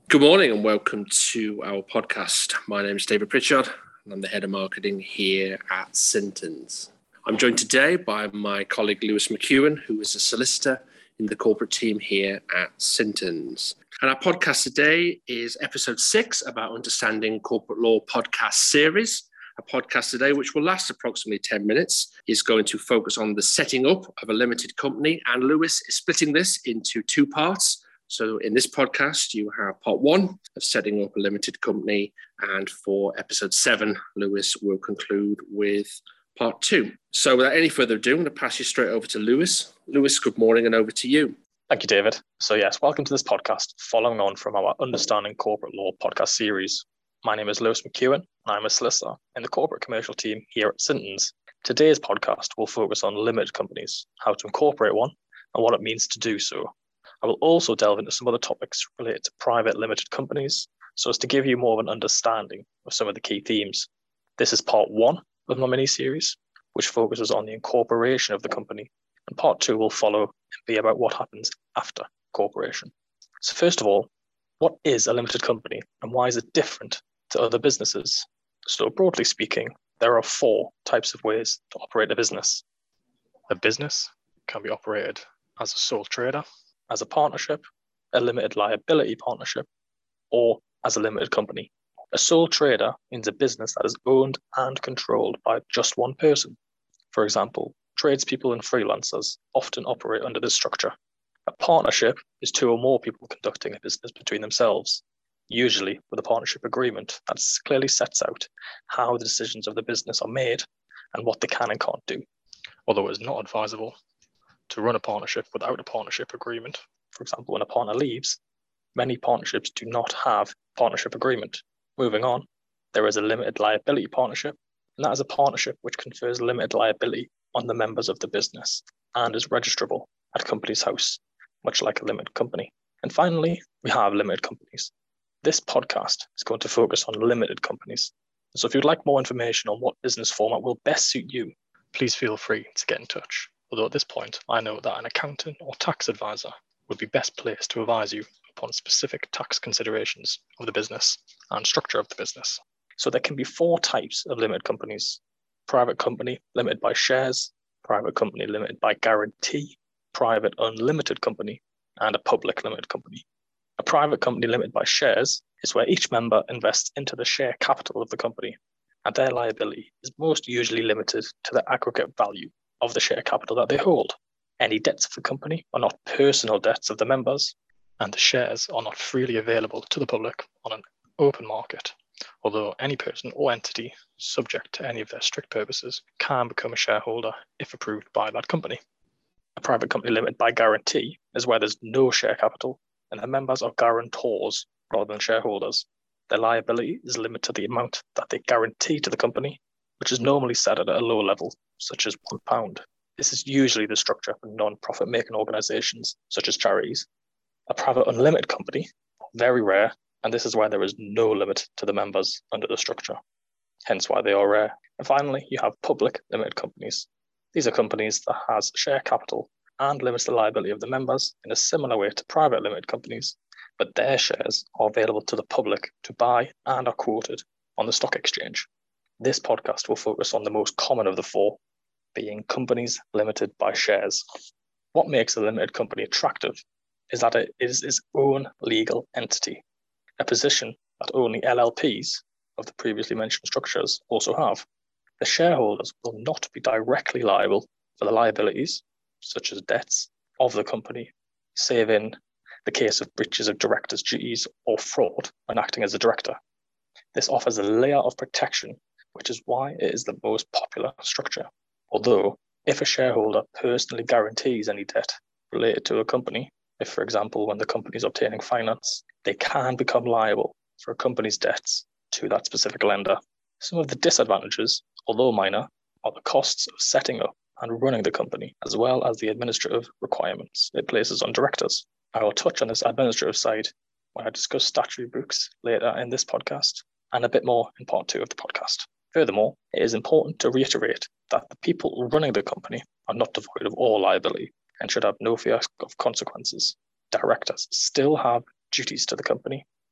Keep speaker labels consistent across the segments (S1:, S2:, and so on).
S1: Good morning and welcome to our podcast. My name is David Pritchard and I'm the Head of Marketing here at Sintons. I'm joined today by my colleague Lewis McEwen, who is a solicitor in the corporate team here at Sintons. And our podcast today is episode 6 about Understanding Corporate Law podcast series. A podcast today, which will last approximately 10 minutes, is going to focus on the setting up of a limited company. And Lewis is splitting this into 2 parts. So in this podcast, you have part 1 of setting up a limited company. And for episode 7, Lewis will conclude with part 2. So without any further ado, I'm going to pass you straight over to Lewis. Lewis, good morning and over to you.
S2: Thank you, David. So yes, welcome to this podcast, following on from our Understanding Corporate Law podcast series. My name is Lewis McEwen, and I'm a solicitor in the corporate commercial team here at Sintons. Today's podcast will focus on limited companies, how to incorporate one, and what it means to do so. I will also delve into some other topics related to private limited companies, so as to give you more of an understanding of some of the key themes. This is part 1 of my mini-series, which focuses on the incorporation of the company, and part 2 will follow and be about what happens after incorporation. So first of all, what is a limited company and why is it different to other businesses? So broadly speaking, there are 4 types of ways to operate a business. A business can be operated as a sole trader, as a partnership, a limited liability partnership, or as a limited company. A sole trader means a business that is owned and controlled by just one person. For example, tradespeople and freelancers often operate under this structure. A partnership is 2 or more people conducting a business between themselves, usually with a partnership agreement that clearly sets out how the decisions of the business are made and what they can and can't do. Although it is not advisable to run a partnership without a partnership agreement. For example, when a partner leaves, many partnerships do not have a partnership agreement. Moving on, there is a limited liability partnership, and that is a partnership which confers limited liability on the members of the business and is registrable at Companies House, much like a limited company. And finally, we have limited companies. This podcast is going to focus on limited companies. So if you'd like more information on what business format will best suit you, please feel free to get in touch. Although at this point, I know that an accountant or tax advisor would be best placed to advise you upon specific tax considerations of the business and structure of the business. So there can be 4 types of limited companies: private company limited by shares, private company limited by guarantee, private unlimited company, and a public limited company. A private company limited by shares is where each member invests into the share capital of the company, and their liability is most usually limited to the aggregate value of the share capital that they hold. Any debts of the company are not personal debts of the members, and the shares are not freely available to the public on an open market, although any person or entity subject to any of their strict purposes can become a shareholder if approved by that company. A private company limited by guarantee is where there's no share capital and the members are guarantors rather than shareholders. Their liability is limited to the amount that they guarantee to the company, which is normally set at a low level, such as £1. This is usually the structure for non-profit making organisations, such as charities. A private unlimited company, very rare, and this is where there is no limit to the members under the structure, hence why they are rare. And finally, you have public limited companies. These are companies that has share capital and limits the liability of the members in a similar way to private limited companies, but their shares are available to the public to buy and are quoted on the stock exchange. This podcast will focus on the most common of the 4, being companies limited by shares. What makes a limited company attractive is that it is its own legal entity, a position that only LLPs of the previously mentioned structures also have. The shareholders will not be directly liable for the liabilities, such as debts, of the company, save in the case of breaches of directors' duties or fraud when acting as a director. This offers a layer of protection, which is why it is the most popular structure. Although, if a shareholder personally guarantees any debt related to a company, if, for example, when the company is obtaining finance, they can become liable for a company's debts to that specific lender. Some of the disadvantages, although minor, are the costs of setting up and running the company, as well as the administrative requirements it places on directors. I will touch on this administrative side when I discuss statutory books later in this podcast, and a bit more in part 2 of the podcast. Furthermore, it is important to reiterate that the people running the company are not devoid of all liability and should have no fear of consequences. Directors still have duties to the company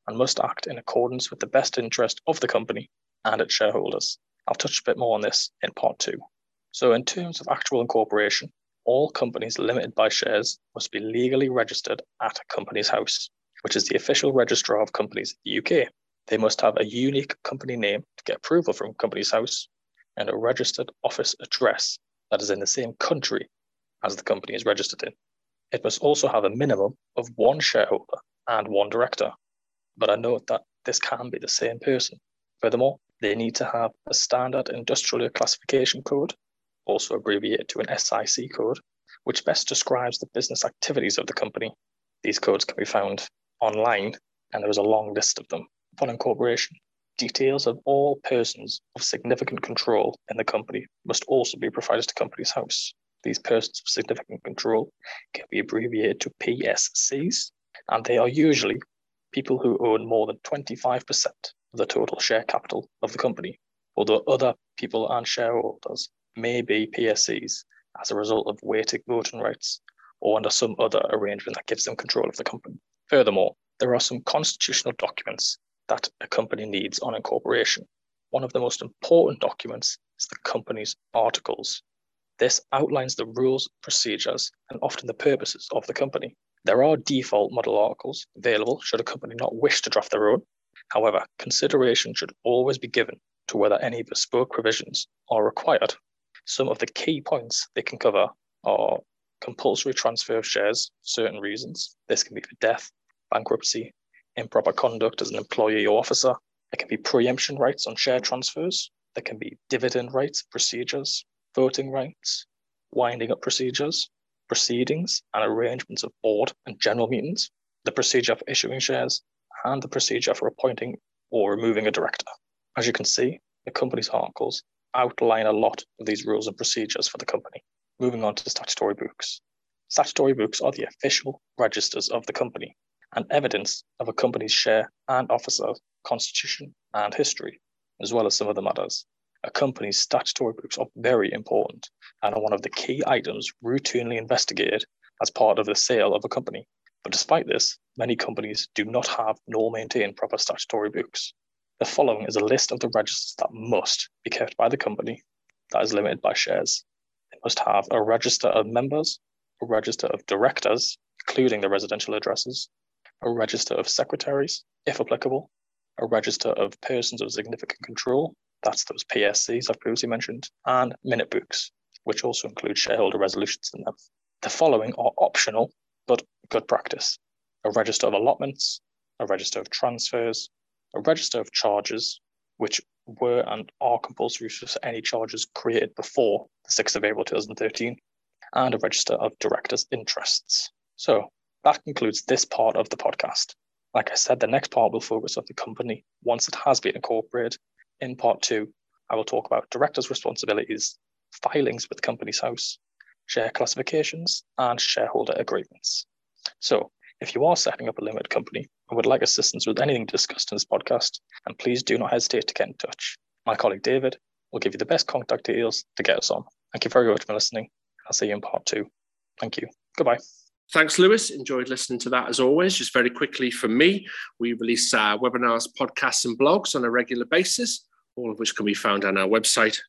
S2: and must act in accordance with the best interest of the company and its shareholders. I'll touch a bit more on this in part 2. So in terms of actual incorporation, all companies limited by shares must be legally registered at Companies House, which is the official registrar of companies in the UK. They must have a unique company name to get approval from Companies House and a registered office address that is in the same country as the company is registered in. It must also have a minimum of 1 shareholder and 1 director, but I note that this can be the same person. Furthermore, they need to have a standard industrial classification code, also abbreviated to an SIC code, which best describes the business activities of the company. These codes can be found online, and there is a long list of them. Upon incorporation, details of all persons of significant control in the company must also be provided to Companies House. These persons of significant control can be abbreviated to PSCs, and they are usually people who own more than 25% of the total share capital of the company, although other people and shareholders may be PSCs as a result of weighted voting rights or under some other arrangement that gives them control of the company. Furthermore, there are some constitutional documents that a company needs on incorporation. One of the most important documents is the company's articles. This outlines the rules, procedures, and often the purposes of the company. There are default model articles available should a company not wish to draft their own. However, consideration should always be given to whether any bespoke provisions are required. Some of the key points they can cover are compulsory transfer of shares for certain reasons. This can be for death, bankruptcy, improper conduct as an employee or officer. There can be preemption rights on share transfers. There can be dividend rights, procedures, voting rights, winding up procedures, proceedings and arrangements of board and general meetings, the procedure for issuing shares, and the procedure for appointing or removing a director. As you can see, the company's articles outline a lot of these rules and procedures for the company. Moving on to statutory books. Statutory books are the official registers of the company and evidence of a company's share and officer constitution and history, as well as some other matters. A company's statutory books are very important and are one of the key items routinely investigated as part of the sale of a company. But despite this, many companies do not have nor maintain proper statutory books. The following is a list of the registers that must be kept by the company that is limited by shares. It must have a register of members, a register of directors, including the residential addresses, a register of secretaries, if applicable, a register of persons of significant control, that's those PSCs I've previously mentioned, and minute books, which also include shareholder resolutions in them. The following are optional, but good practice. A register of allotments, a register of transfers, a register of charges, which were and are compulsory for any charges created before the 6th of April 2013, and a register of directors' interests. So that concludes this part of the podcast. Like I said, the next part will focus on the company once it has been incorporated. In part 2, I will talk about directors' responsibilities, filings with Companies House, share classifications, and shareholder agreements. So if you are setting up a limited company and would like assistance with anything discussed in this podcast, then please do not hesitate to get in touch. My colleague David will give you the best contact details to get us on. Thank you very much for listening. I'll see you in part 2. Thank you. Goodbye.
S1: Thanks, Lewis. Enjoyed listening to that as always. Just very quickly from me, we release our webinars, podcasts and blogs on a regular basis, all of which can be found on our website,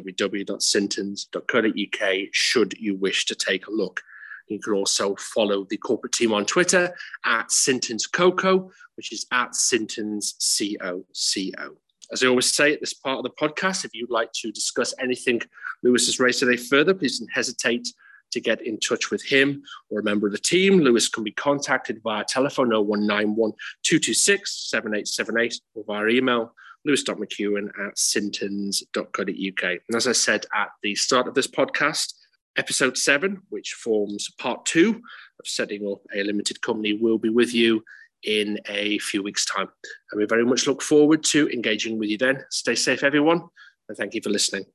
S1: www.sintons.co.uk, should you wish to take a look. You can also follow the corporate team on Twitter at SintonsCoco, which is at SintonsCoco. As I always say at this part of the podcast, if you'd like to discuss anything Lewis has raised today further, please don't hesitate to get in touch with him or a member of the team. Lewis can be contacted via telephone 0191 226 7878 or via email lewis.mcewen@sintons.co.uk. And as I said at the start of this podcast, episode 7, which forms part 2 of setting up a limited company, will be with you in a few weeks' time. And we very much look forward to engaging with you then. Stay safe, everyone, and thank you for listening.